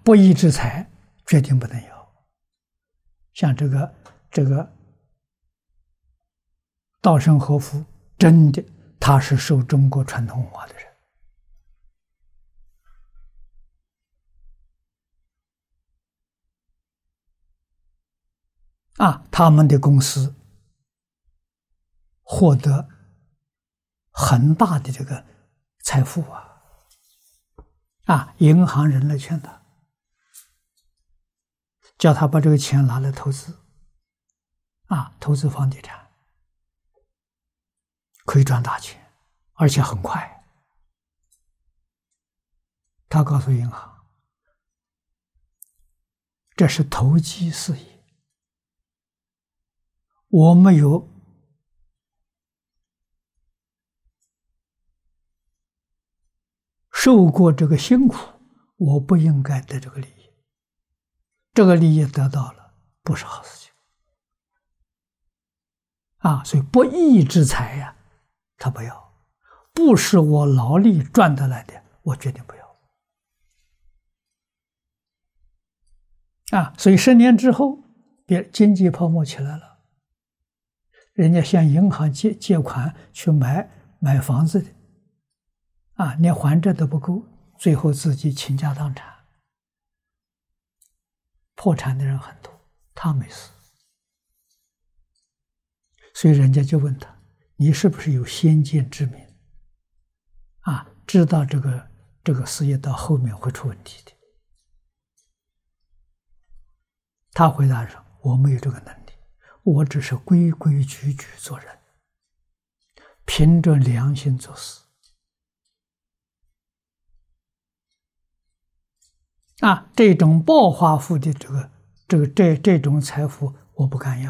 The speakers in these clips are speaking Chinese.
不义之财决定不能有。像这个稻盛和夫，真的他是受中国传统文化的人啊，他们的公司获得很大的这个财富啊，银行人来劝他，叫他把这个钱拿来投资啊，投资房地产可以赚大钱，而且很快。他告诉银行，这是投机事业，我没有受过这个辛苦，我不应该得这个利益。这个利益得到了，不是好事情啊！所以不义之财呀，他不要，不是我劳力赚得来的，我决定不要啊！所以10年之后，经济泡沫起来了，人家向银行借款去买房子的啊，连还债都不够，最后自己倾家荡产，破产的人很多，他没事。所以人家就问他，你是不是有先见之明啊？知道这个事业到后面会出问题的。他回答说，我没有这个能力，我只是规规矩矩做人，凭着良心做事啊，这种暴发户的这种财富我不敢要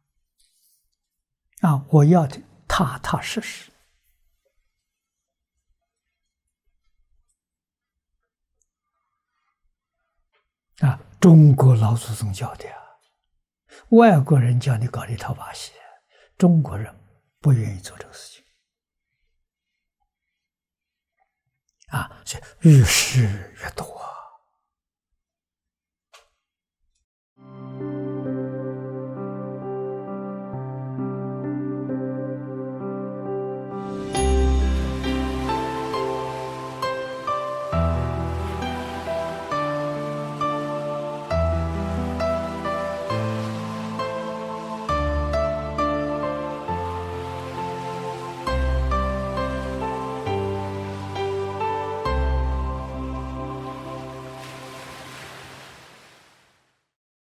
啊，我要的踏踏实实啊，中国老祖宗教的外国人叫你搞一套把戏，中国人不愿意做这个事情啊，所以越施越多。